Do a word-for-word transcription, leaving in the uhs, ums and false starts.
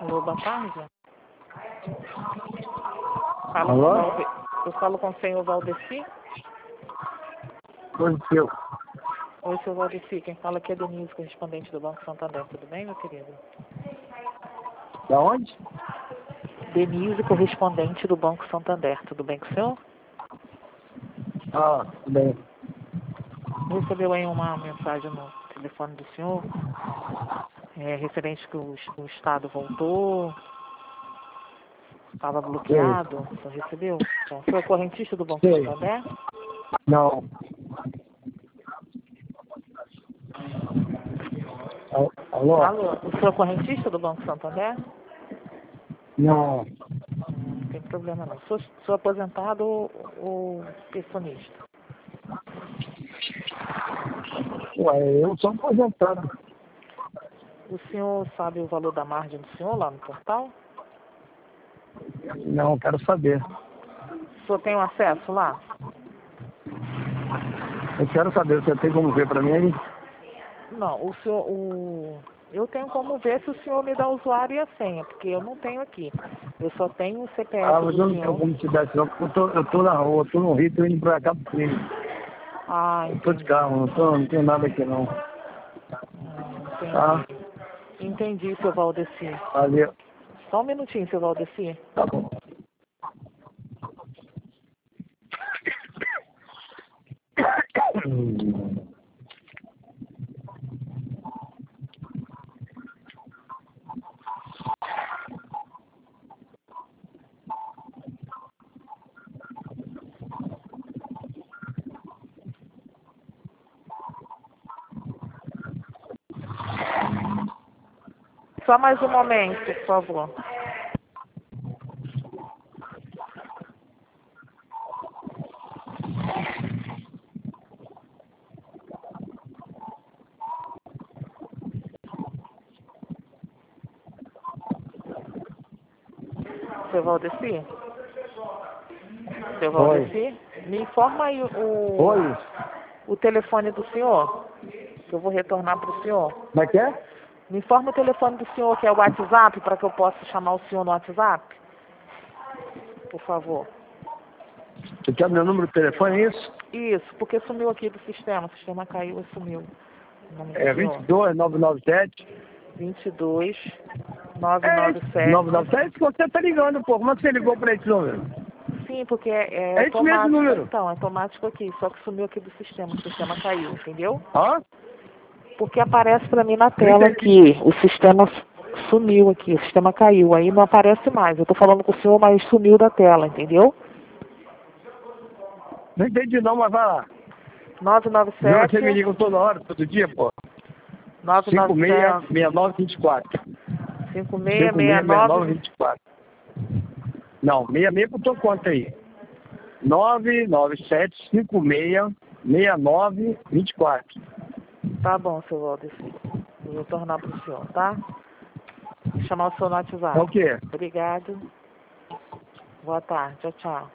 Alô, boa tarde. Falo Alô? com Valde... Eu falo com o senhor Valdeci. Aconteceu. Oi, senhor Valdeci. Quem fala aqui é Denise, correspondente do Banco Santander. Tudo bem, meu querido? Da onde? Denise, correspondente do Banco Santander. Tudo bem com o senhor? Ah, tudo bem. Recebeu aí uma mensagem no telefone do senhor, é, referente que o, o Estado voltou, estava bloqueado. O senhor recebeu? Bom, o senhor é correntista do Banco Sei. Santander? Não. Al- Alô? Alô, o senhor é correntista do Banco Santander? Não. Hum, Não tem problema não. Sou, sou aposentado ou, ou pensionista? Ué, eu sou aposentado. O senhor sabe o valor da margem do senhor lá no portal? Não, quero saber. O senhor tem o acesso lá? Eu quero saber, você tem como ver pra mim aí? Não, o senhor, o... eu tenho como ver se o senhor me dá o usuário e a senha, porque eu não tenho aqui. Eu só tenho o C P Ah, F mas do eu não tenho senhor. como te dar isso não, porque eu tô, eu tô na rua, eu tô no Rio, tô indo pra cá pro Rio. Ah, Eu tô de entendi. carro, não, tô, não tenho nada aqui não. Hum, Tá? entendi. Entendi, seu Valdeci. Valeu. Só um minutinho, seu Valdeci. Tá bom. Só mais um momento, por favor. Seu Valdeci? Seu Oi. Valdeci? Me informa aí o, Oi. o telefone do senhor, que eu vou retornar para o senhor. Como é que é? Me informa o telefone do senhor, que é o WhatsApp, para que eu possa chamar o senhor no WhatsApp? Por favor. Você quer meu número de telefone, é isso? Isso, porque sumiu aqui do sistema. O sistema caiu e sumiu. O nome do É vinte senhor? e dois, nove nove sete. vinte e dois, nove É nove esse, sete. nove nove sete, você tá ligando, pô. Como é que você ligou pra esse número? Sim, porque é, é É esse mesmo automático. número. Então, é automático aqui. Só que sumiu aqui do sistema. O sistema caiu, entendeu? Hã? Porque aparece para mim na Não tela entendi. aqui. O sistema sumiu aqui. O sistema caiu. Aí não aparece mais. Eu tô falando com o senhor, mas sumiu da tela, entendeu? Não entendi não, mas vai lá. nove nove Não, sete, você me liga toda hora, todo dia, pô. nove nove cinco seis sete, seis nove dois quatro. cinco seis cinco seis seis seis nove nove. dois quatro. Não, seis seis por tua conta aí. nove nove sete cinco seis seis nove dois quatro. Tá bom, seu Valdeci. Eu vou tornar para o senhor, tá? Vou chamar o senhor no É o WhatsApp. quê? Obrigado. Boa tarde. Tchau, tchau.